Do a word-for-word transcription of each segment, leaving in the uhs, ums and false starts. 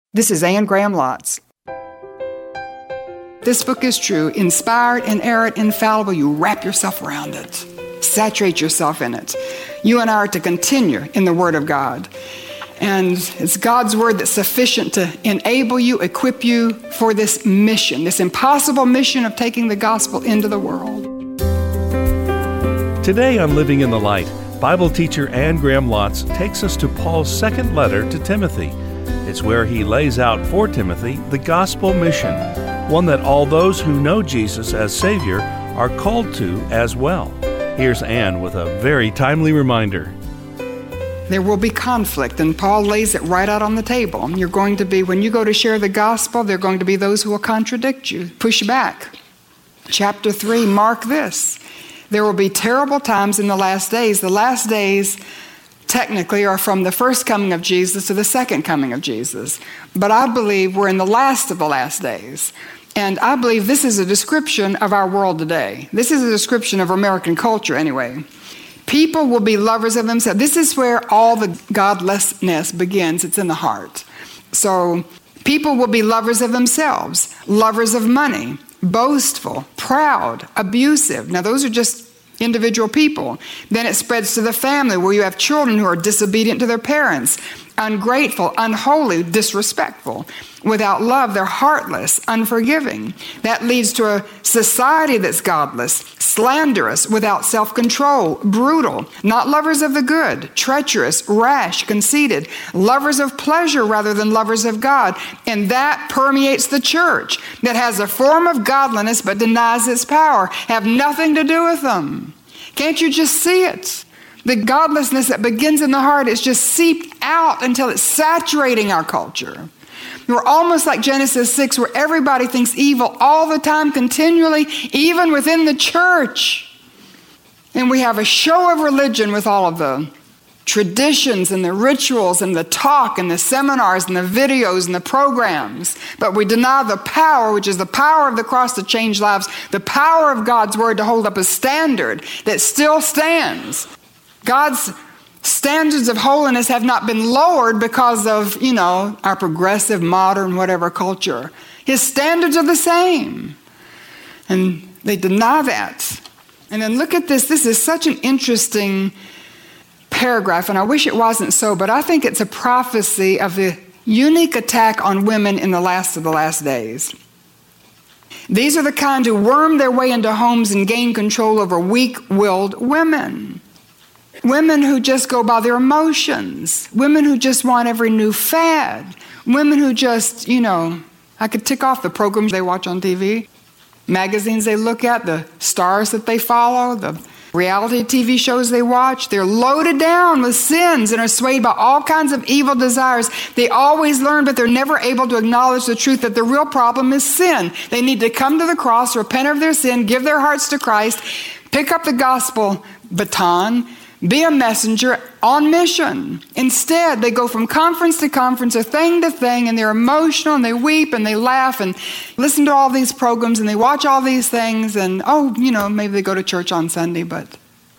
This is Anne Graham Lotz. This book is true, inspired, inerrant, infallible. You wrap yourself around it. Saturate yourself in it. You and I are to continue in the Word of God. And it's God's Word that's sufficient to enable you, equip you for this mission, this impossible mission of taking the gospel into the world. Today on Living in the Light, Bible teacher Anne Graham Lotz takes us to Paul's second letter to Timothy. It's where he lays out for Timothy the gospel mission, one that all those who know Jesus as Savior are called to as well. Here's Anne with a very timely reminder. There will be conflict, and Paul lays it right out on the table. You're going to be, when you go to share the gospel, there are going to be those who will contradict you, push back. Chapter three, mark this. There will be terrible times in the last days. The last days technically are from the first coming of Jesus to the second coming of Jesus. But I believe we're in the last of the last days. And I believe this is a description of our world today. This is a description of American culture anyway. People will be lovers of themselves. This is where all the godlessness begins. It's in the heart. So people will be lovers of themselves, lovers of money, boastful, proud, abusive. Now those are just individual people. Then it spreads to the family, where you have children who are disobedient to their parents, ungrateful, unholy, disrespectful. Without love, they're heartless, unforgiving. That leads to a society that's godless, slanderous, without self-control, brutal, not lovers of the good, treacherous, rash, conceited, lovers of pleasure rather than lovers of God. And that permeates the church, that has a form of godliness but denies its power. Have nothing to do with them. Can't you just see it? The godlessness that begins in the heart is just seeped out until it's saturating our culture. We're almost like Genesis six, where everybody thinks evil all the time, continually, even within the church. And we have a show of religion with all of the traditions and the rituals and the talk and the seminars and the videos and the programs. But we deny the power, which is the power of the cross to change lives, the power of God's Word to hold up a standard that still stands. God's standards of holiness have not been lowered because of, you know, our progressive, modern, whatever culture. His standards are the same. And they deny that. And then look at this. This is such an interesting paragraph, and I wish it wasn't so, but I think it's a prophecy of the unique attack on women in the last of the last days. These are the kind who worm their way into homes and gain control over weak-willed women. Women who just go by their emotions. Women who just want every new fad. Women who just, you know, I could tick off the programs they watch on T V, magazines they look at, the stars that they follow, the reality T V shows they watch. They're loaded down with sins and are swayed by all kinds of evil desires. They always learn, but they're never able to acknowledge the truth that the real problem is sin. They need to come to the cross, repent of their sin, give their hearts to Christ, pick up the gospel baton, be a messenger on mission. Instead, they go from conference to conference or thing to thing, and they're emotional, and they weep, and they laugh, and listen to all these programs, and they watch all these things, and, oh, you know, maybe they go to church on Sunday, but...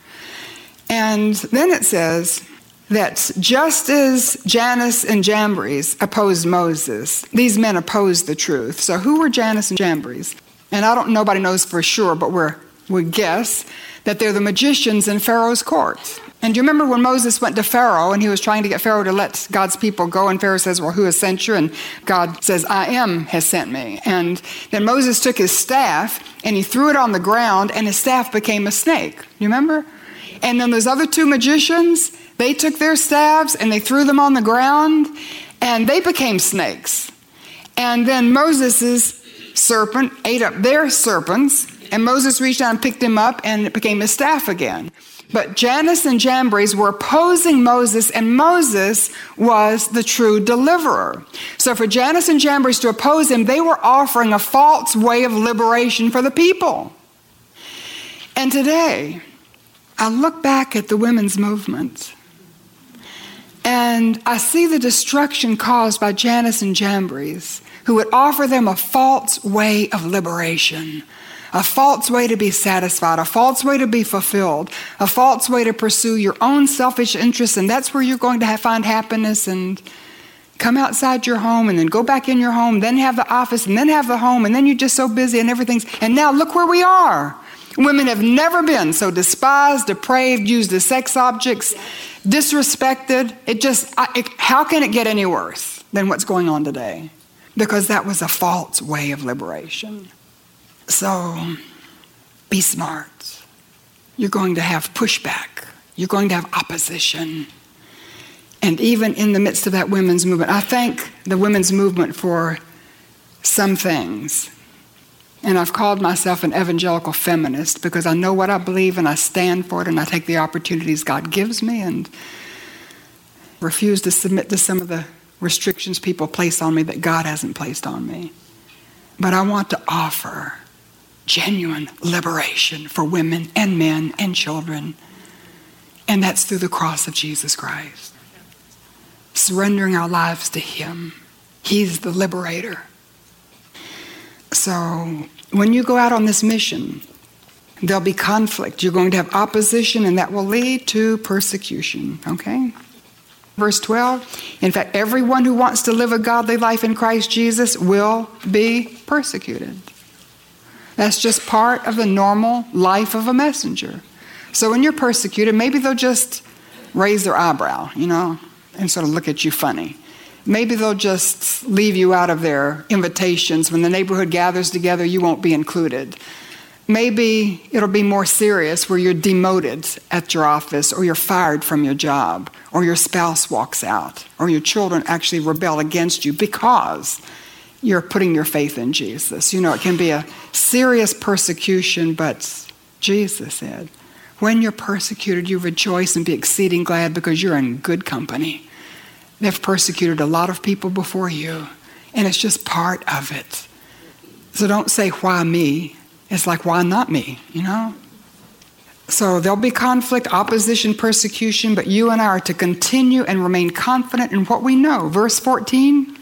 And then it says that just as Jannes and Jambres opposed Moses, these men opposed the truth. So who were Jannes and Jambres? And I don't, nobody knows for sure, but we're, we guess that they're the magicians in Pharaoh's court. And do you remember when Moses went to Pharaoh and he was trying to get Pharaoh to let God's people go, and Pharaoh says, well, who has sent you? And God says, I am has sent me. And then Moses took his staff and he threw it on the ground, and his staff became a snake. You remember? And then those other two magicians, they took their staffs and they threw them on the ground, and they became snakes. And then Moses' serpent ate up their serpents, and Moses reached out and picked him up, and it became his staff again. But Jannes and Jambres were opposing Moses, and Moses was the true deliverer. So for Jannes and Jambres to oppose him, they were offering a false way of liberation for the people. And today, I look back at the women's movement, and I see the destruction caused by Jannes and Jambres, who would offer them a false way of liberation. A false way to be satisfied, a false way to be fulfilled, a false way to pursue your own selfish interests, and that's where you're going to have, find happiness and come outside your home and then go back in your home, then have the office and then have the home, and then you're just so busy and everything's, and now look where we are. Women have never been so despised, depraved, used as sex objects, disrespected. It just, I, it, how can it get any worse than what's going on today? Because that was a false way of liberation. So, be smart. You're going to have pushback. You're going to have opposition. And even in the midst of that women's movement, I thank the women's movement for some things. And I've called myself an evangelical feminist because I know what I believe and I stand for it and I take the opportunities God gives me and refuse to submit to some of the restrictions people place on me that God hasn't placed on me. But I want to offer genuine liberation for women and men and children. And that's through the cross of Jesus Christ. Surrendering our lives to Him. He's the liberator. So when you go out on this mission, there'll be conflict. You're going to have opposition, and that will lead to persecution. Okay? Verse twelve, in fact, everyone who wants to live a godly life in Christ Jesus will be persecuted. That's just part of the normal life of a messenger. So when you're persecuted, maybe they'll just raise their eyebrow, you know, and sort of look at you funny. Maybe they'll just leave you out of their invitations. When the neighborhood gathers together, you won't be included. Maybe it'll be more serious where you're demoted at your office, or you're fired from your job, or your spouse walks out, or your children actually rebel against you because you're putting your faith in Jesus. You know, it can be a serious persecution, but Jesus said, when you're persecuted, you rejoice and be exceeding glad because you're in good company. They've persecuted a lot of people before you, and it's just part of it. So don't say, why me? It's like, why not me, you know? So there'll be conflict, opposition, persecution, but you and I are to continue and remain confident in what we know. Verse fourteen,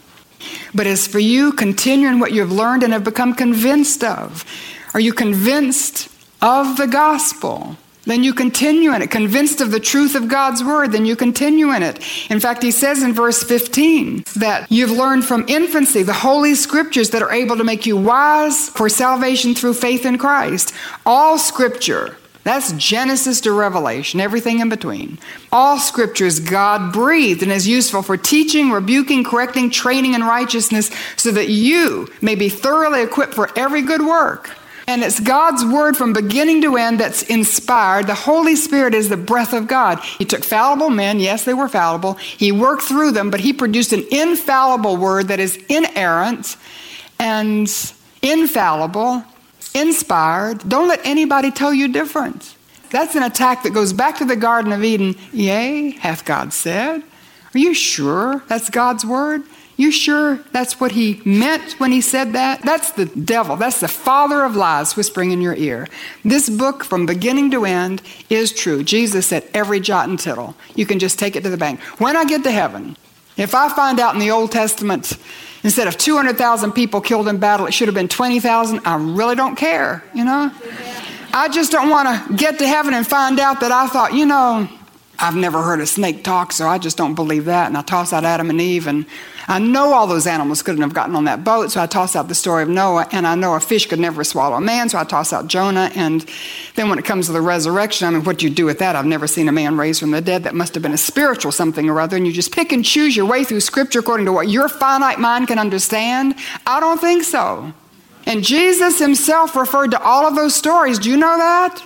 but as for you, continue in what you have learned and have become convinced of. Are you convinced of the gospel? Then you continue in it. Convinced of the truth of God's word, then you continue in it. In fact, he says in verse fifteen that you've learned from infancy the holy scriptures that are able to make you wise for salvation through faith in Christ. All scripture, that's Genesis to Revelation, everything in between. All scripture is God-breathed and is useful for teaching, rebuking, correcting, training in righteousness, so that you may be thoroughly equipped for every good work. And it's God's word from beginning to end that's inspired. The Holy Spirit is the breath of God. He took fallible men. Yes, they were fallible. He worked through them, but he produced an infallible word that is inerrant and infallible, inspired. Don't let anybody tell you different. That's an attack that goes back to the Garden of Eden. Yea, hath God said. Are you sure that's God's word? You sure that's what he meant when he said that? That's the devil. That's the father of lies whispering in your ear. This book from beginning to end is true. Jesus said every jot and tittle. You can just take it to the bank. When I get to heaven, if I find out in the Old Testament, instead of two hundred thousand people killed in battle, it should have been twenty thousand, I really don't care, you know? I just don't want to get to heaven and find out that I thought, you know, I've never heard a snake talk, so I just don't believe that. And I toss out Adam and Eve, and I know all those animals couldn't have gotten on that boat, so I toss out the story of Noah, and I know a fish could never swallow a man, so I toss out Jonah. And then when it comes to the resurrection, I mean, what do you do with that? I've never seen a man raised from the dead. That must have been a spiritual something or other, and you just pick and choose your way through Scripture according to what your finite mind can understand. I don't think so. And Jesus himself referred to all of those stories. Do you know that?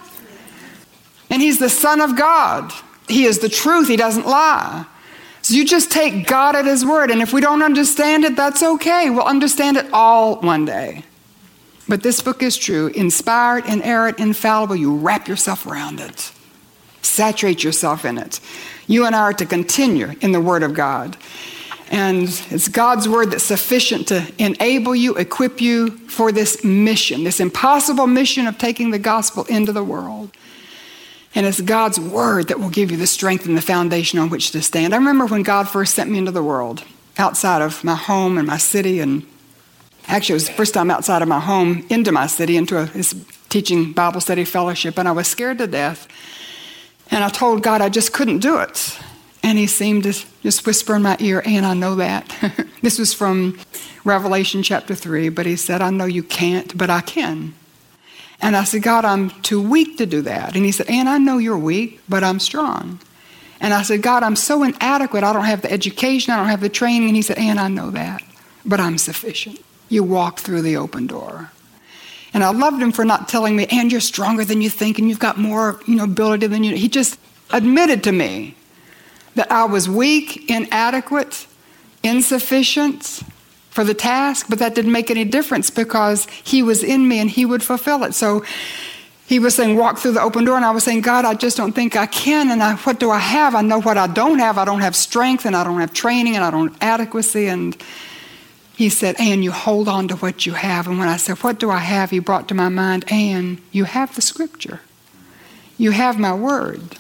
And he's the Son of God. He is the truth. He doesn't lie. So you just take God at his word. And if we don't understand it, that's okay. We'll understand it all one day. But this book is true. Inspired, inerrant, infallible. You wrap yourself around it. Saturate yourself in it. You and I are to continue in the word of God. And it's God's word that's sufficient to enable you, equip you for this mission, this impossible mission of taking the gospel into the world. And it's God's word that will give you the strength and the foundation on which to stand. I remember when God first sent me into the world, outside of my home and my city, and actually it was the first time outside of my home into my city, into a this teaching Bible study fellowship, and I was scared to death. And I told God I just couldn't do it. And he seemed to just whisper in my ear, Ann, I know that. This was from Revelation chapter three, but he said, I know you can't, but I can. And I said, God, I'm too weak to do that. And he said, Ann, I know you're weak, but I'm strong. And I said, God, I'm so inadequate. I don't have the education. I don't have the training. And he said, Ann, I know that, but I'm sufficient. You walk through the open door. And I loved him for not telling me, Ann, you're stronger than you think and you've got more, you know, ability than you. He just admitted to me that I was weak, inadequate, insufficient for the task, but that didn't make any difference because he was in me and he would fulfill it. So he was saying, walk through the open door, and I was saying, God, I just don't think I can, and I, what do I have? I know what I don't have. I don't have strength, and I don't have training, and I don't have adequacy. And he said, Ann, you hold on to what you have. And when I said, what do I have? He brought to my mind, Ann, you have the scripture. You have my word,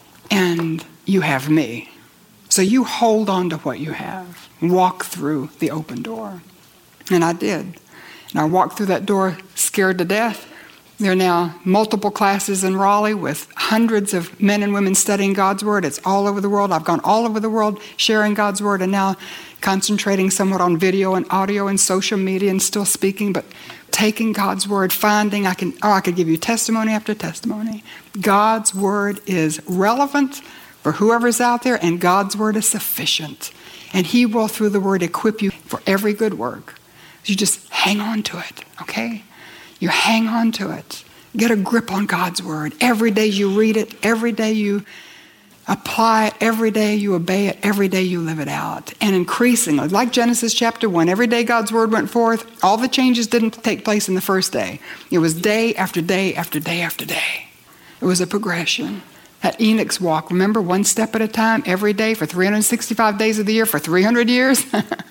and you have me. So you hold on to what you have. Walk through the open door. And I did. And I walked through that door scared to death. There are now multiple classes in Raleigh with hundreds of men and women studying God's Word. It's all over the world. I've gone all over the world sharing God's Word and now concentrating somewhat on video and audio and social media and still speaking, but taking God's Word, finding, I can, oh, I could give you testimony after testimony. God's Word is relevant for whoever's out there, and God's Word is sufficient. And He will, through the Word, equip you for every good work. You just hang on to it, okay? You hang on to it. Get a grip on God's Word. Every day you read it. Every day you apply it. Every day you obey it. Every day you live it out. And increasingly, like Genesis chapter one, every day God's Word went forth. All the changes didn't take place in the first day. It was day after day after day after day. It was a progression. That Enoch's walk, remember, one step at a time, every day for three hundred sixty-five days of the year for three hundred years.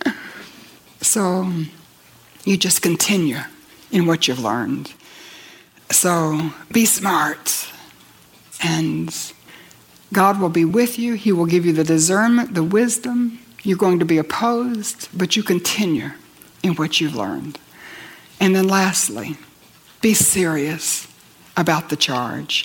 So you just continue in what you've learned. So be smart, and God will be with you. He will give you the discernment, the wisdom. You're going to be opposed, but you continue in what you've learned. And then lastly, be serious about the charge.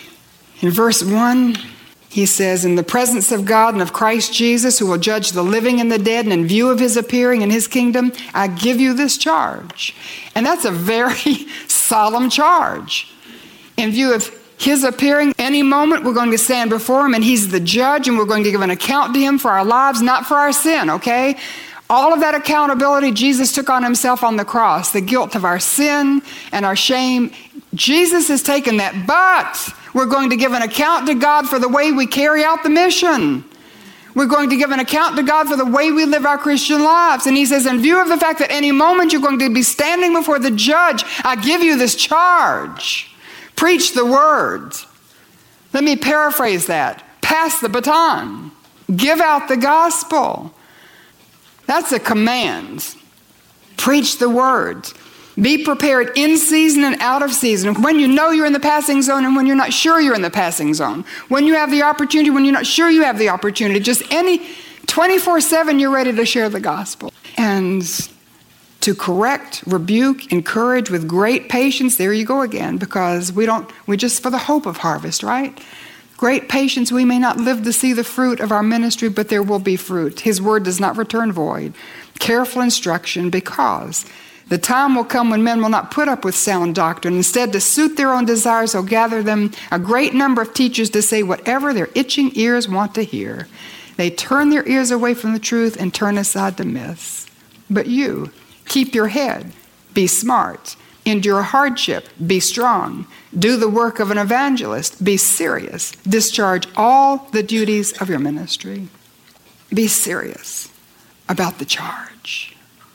In verse one, he says, in the presence of God and of Christ Jesus, who will judge the living and the dead, and in view of his appearing in his kingdom, I give you this charge. And that's a very solemn charge. In view of his appearing, any moment we're going to stand before him, and he's the judge, and we're going to give an account to him for our lives, not for our sin, okay? All of that accountability Jesus took on himself on the cross, the guilt of our sin and our shame. Jesus has taken that, but we're going to give an account to God for the way we carry out the mission. We're going to give an account to God for the way we live our Christian lives. And he says, in view of the fact that any moment you're going to be standing before the judge, I give you this charge. Preach the word. Let me paraphrase that. Pass the baton. Give out the gospel. That's a command. Preach the word. Be prepared in season and out of season. When you know you're in the passing zone and when you're not sure you're in the passing zone. When you have the opportunity, when you're not sure you have the opportunity. Just any twenty-four seven, you're ready to share the gospel. And to correct, rebuke, encourage with great patience. There you go again, because we don't, we just for the hope of harvest, right? Great patience, we may not live to see the fruit of our ministry, but there will be fruit. His word does not return void. Careful instruction, because the time will come when men will not put up with sound doctrine. Instead, to suit their own desires, they'll gather them a great number of teachers to say whatever their itching ears want to hear. They turn their ears away from the truth and turn aside to myths. But you, keep your head, be smart, endure hardship, be strong, do the work of an evangelist, be serious, discharge all the duties of your ministry. Be serious about the charge.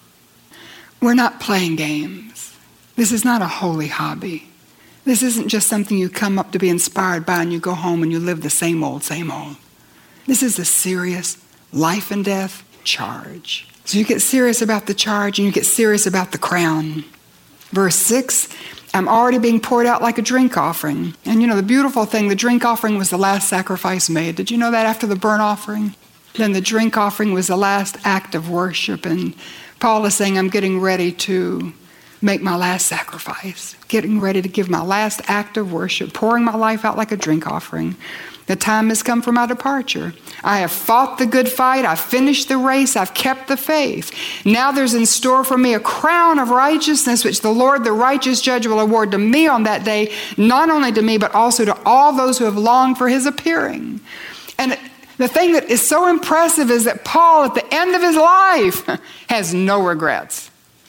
We're not playing games. This is not a holy hobby. This isn't just something you come up to be inspired by and you go home and you live the same old, same old. This is a serious life and death charge. So you get serious about the charge and you get serious about the crown. Verse six, I'm already being poured out like a drink offering. And you know, the beautiful thing, the drink offering was the last sacrifice made. Did you know that after the burnt offering? Then the drink offering was the last act of worship. And Paul is saying, I'm getting ready to make my last sacrifice, getting ready to give my last act of worship, pouring my life out like a drink offering. The time has come for my departure. I have fought the good fight. I've finished the race. I've kept the faith. Now there's in store for me a crown of righteousness, which the Lord, the righteous judge, will award to me on that day, not only to me, but also to all those who have longed for his appearing. And the thing that is so impressive is that Paul, at the end of his life, has no regrets.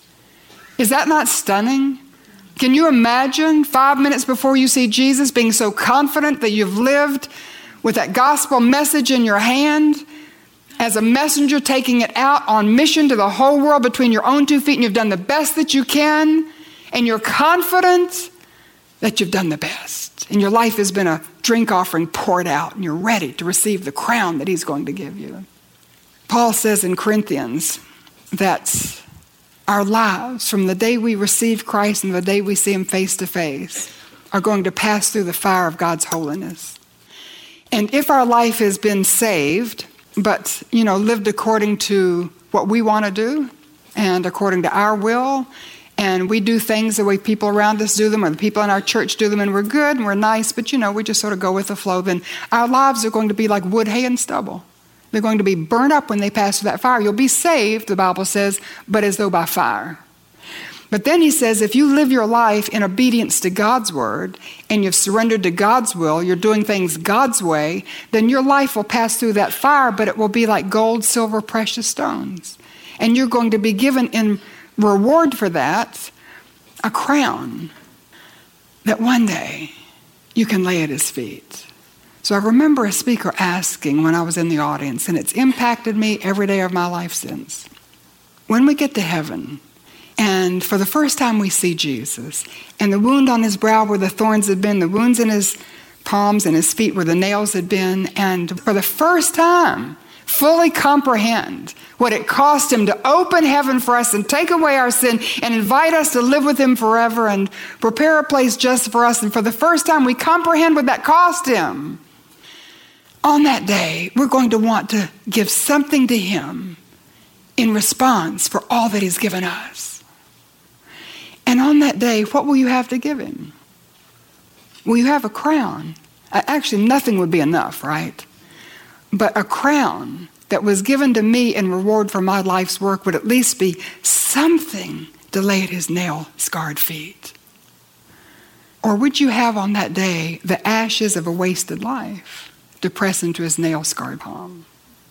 Is that not stunning? Can you imagine five minutes before you see Jesus being so confident that you've lived with that gospel message in your hand, as a messenger taking it out on mission to the whole world between your own two feet, and you've done the best that you can, and you're confident that you've done the best, and your life has been a drink offering poured out, and you're ready to receive the crown that he's going to give you. Paul says in Corinthians that our lives, from the day we receive Christ and the day we see him face to face, are going to pass through the fire of God's holiness. And if our life has been saved, but, you know, lived according to what we want to do and according to our will, and we do things the way people around us do them, or the people in our church do them, and we're good and we're nice, but, you know, we just sort of go with the flow, then our lives are going to be like wood, hay, and stubble. They're going to be burned up when they pass through that fire. You'll be saved, the Bible says, but as though by fire. But then he says, if you live your life in obedience to God's word, and you've surrendered to God's will, you're doing things God's way, then your life will pass through that fire, but it will be like gold, silver, precious stones. And you're going to be given in reward for that a crown that one day you can lay at his feet. So I remember a speaker asking when I was in the audience, and it's impacted me every day of my life since. When we get to heaven, and for the first time we see Jesus, and the wound on his brow where the thorns had been, the wounds in his palms and his feet where the nails had been, and for the first time fully comprehend what it cost him to open heaven for us and take away our sin and invite us to live with him forever and prepare a place just for us. And for the first time we comprehend what that cost him. On that day, we're going to want to give something to him in response for all that he's given us. And on that day, what will you have to give him? Will you have a crown? Actually, nothing would be enough, right? But a crown that was given to me in reward for my life's work would at least be something to lay at his nail-scarred feet. Or would you have on that day the ashes of a wasted life to press into his nail-scarred palm?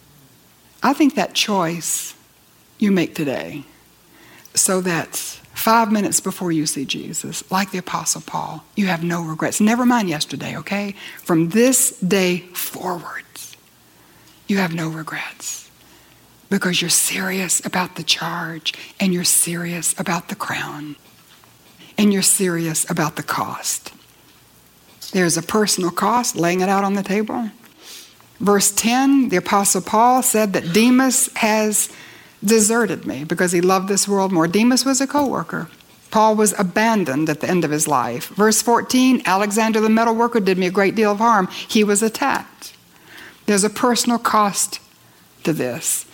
I think that choice you make today, so that five minutes before you see Jesus, like the Apostle Paul, you have no regrets. Never mind yesterday, okay? From this day forward, you have no regrets, because you're serious about the charge, and you're serious about the crown, and you're serious about the cost. There's a personal cost, laying it out on the table. Verse ten, the Apostle Paul said that Demas has deserted me because he loved this world more. Demas was a co-worker. Paul was abandoned at the end of his life. Verse fourteen, Alexander the metal worker did me a great deal of harm. He was attacked. There's a personal cost to this.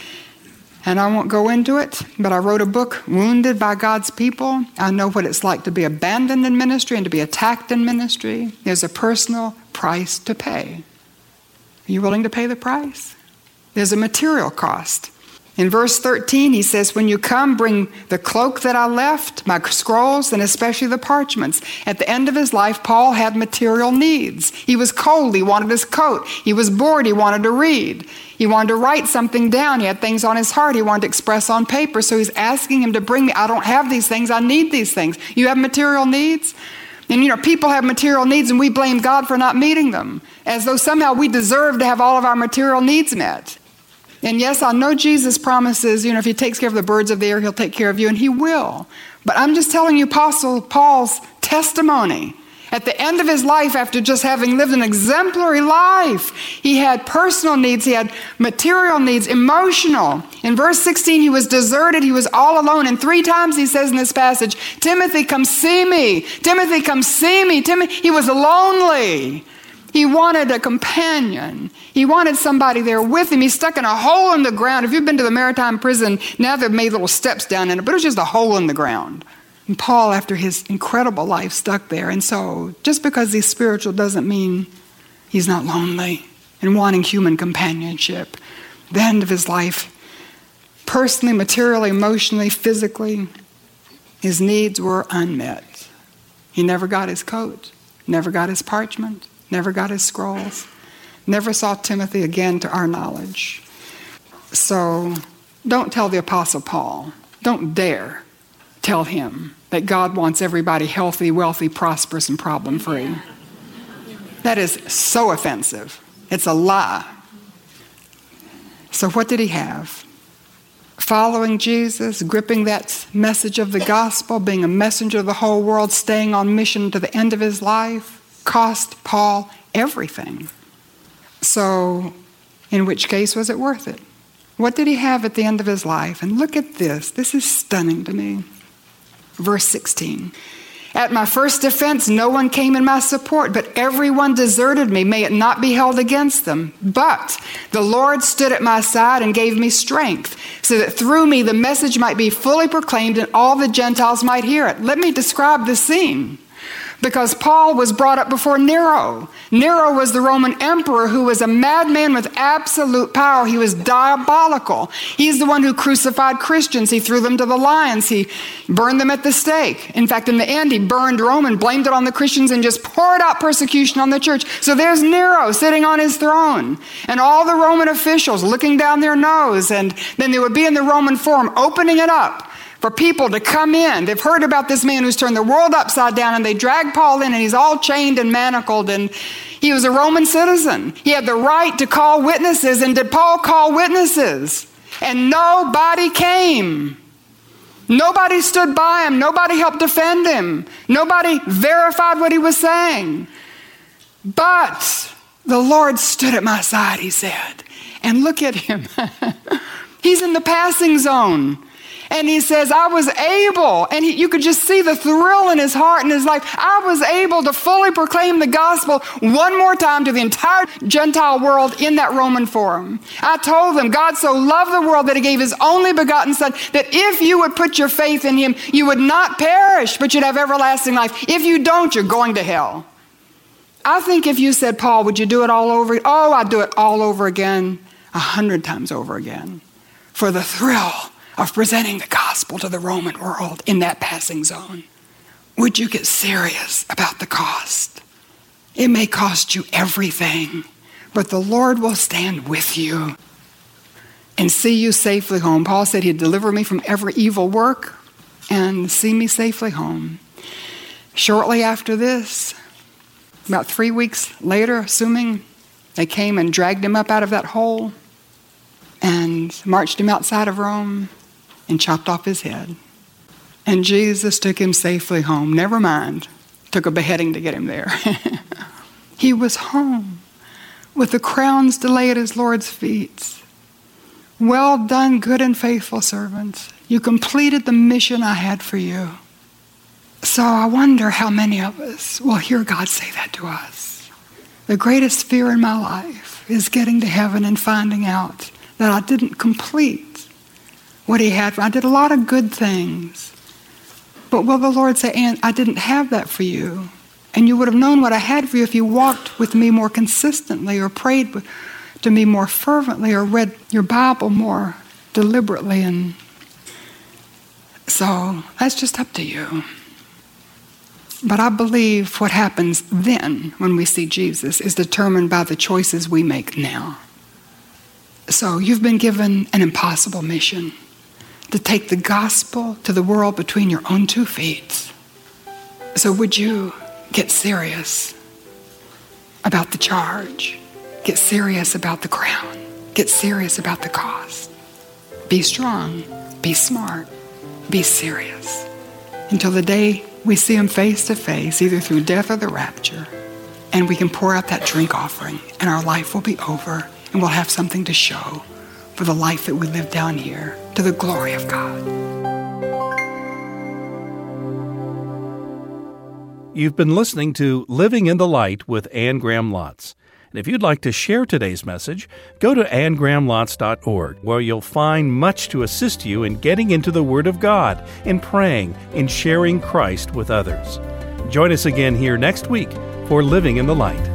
And I won't go into it, but I wrote a book, Wounded by God's People. I know what it's like to be abandoned in ministry and to be attacked in ministry. There's a personal price to pay. Are you willing to pay the price? There's a material cost. In verse thirteen, he says, when you come, bring the cloak that I left, my scrolls, and especially the parchments. At the end of his life, Paul had material needs. He was cold. He wanted his coat. He was bored. He wanted to read. He wanted to write something down. He had things on his heart he wanted to express on paper. So he's asking him to bring me. I don't have these things. I need these things. You have material needs? And, you know, people have material needs, and we blame God for not meeting them, as though somehow we deserve to have all of our material needs met. And yes, I know Jesus promises, you know, if he takes care of the birds of the air, he'll take care of you, and he will. But I'm just telling you Apostle Paul's testimony. At the end of his life, after just having lived an exemplary life, he had personal needs, he had material needs, emotional. In verse sixteen, he was deserted, he was all alone. And three times he says in this passage, Timothy, come see me. Timothy, come see me. Timothy, he was lonely. He wanted a companion. He wanted somebody there with him. He's stuck in a hole in the ground. If you've been to the Maritime prison, now they've made little steps down in it, but it was just a hole in the ground. And Paul, after his incredible life, stuck there. And so just because he's spiritual doesn't mean He's not lonely and wanting human companionship. The end of his life, personally, materially, emotionally, physically, his needs were unmet. He never got his coat, never got his parchment, never got his scrolls, never saw Timothy again to our knowledge. So don't tell the Apostle Paul, don't dare tell him that God wants everybody healthy, wealthy, prosperous, and problem-free. That is so offensive. It's a lie. So what did he have? Following Jesus, gripping that message of the gospel, being a messenger of the whole world, staying on mission to the end of his life, cost Paul everything. So, in which case was it worth it? What did he have at the end of his life? And look at this. This is stunning to me. Verse sixteen. At my first defense, no one came in my support, but everyone deserted me. May it not be held against them. But the Lord stood at my side and gave me strength, so that through me the message might be fully proclaimed and all the Gentiles might hear it. Let me describe the scene. Because Paul was brought up before Nero. Nero was the Roman emperor who was a madman with absolute power. He was diabolical. He's the one who crucified Christians. He threw them to the lions. He burned them at the stake. In fact, in the end, he burned Rome and blamed it on the Christians and just poured out persecution on the church. So there's Nero sitting on his throne and all the Roman officials looking down their nose. And then they would be in the Roman Forum opening it up for people to come in. They've heard about this man who's turned the world upside down, and they drag Paul in, and he's all chained and manacled, and he was a Roman citizen. He had the right to call witnesses, and did Paul call witnesses? And nobody came. Nobody stood by him. Nobody helped defend him. Nobody verified what he was saying. But the Lord stood at my side, he said. And look at him. He's in the passing zone. And he says, I was able, and he, you could just see the thrill in his heart and his life. I was able to fully proclaim the gospel one more time to the entire Gentile world in that Roman Forum. I told them, God so loved the world that he gave his only begotten son, that if you would put your faith in him, you would not perish, but you'd have everlasting life. If you don't, you're going to hell. I think if you said, Paul, would you do it all over? Oh, I'd do it all over again, a hundred times over again, for the thrill of presenting the gospel to the Roman world in that passing zone. Would you get serious about the cost? It may cost you everything, but the Lord will stand with you and see you safely home. Paul said he'd deliver me from every evil work and see me safely home. Shortly after this, about three weeks later, assuming, they came and dragged him up out of that hole and marched him outside of Rome and chopped off his head. And Jesus took him safely home. Never mind, took a beheading to get him there. He was home with the crowns to lay at his Lord's feet. Well done, good and faithful servant. You completed the mission I had for you. So I wonder how many of us will hear God say that to us. The greatest fear in my life is getting to heaven and finding out that I didn't complete what he had. I did a lot of good things. But will the Lord say, Ann, I didn't have that for you. And you would have known what I had for you if you walked with me more consistently, or prayed to me more fervently, or read your Bible more deliberately. And so that's just up to you. But I believe what happens then when we see Jesus is determined by the choices we make now. So you've been given an impossible mission to take the gospel to the world between your own two feet. So would you get serious about the charge? Get serious about the crown. Get serious about the cost. Be strong. Be smart. Be serious. Until the day we see him face to face, either through death or the rapture, and we can pour out that drink offering, and our life will be over, and we'll have something to show for the life that we live down here, to the glory of God. You've been listening to Living in the Light with Anne Graham Lotz. And if you'd like to share today's message, go to anne graham lotz dot org, where you'll find much to assist you in getting into the Word of God, in praying, in sharing Christ with others. Join us again here next week for Living in the Light.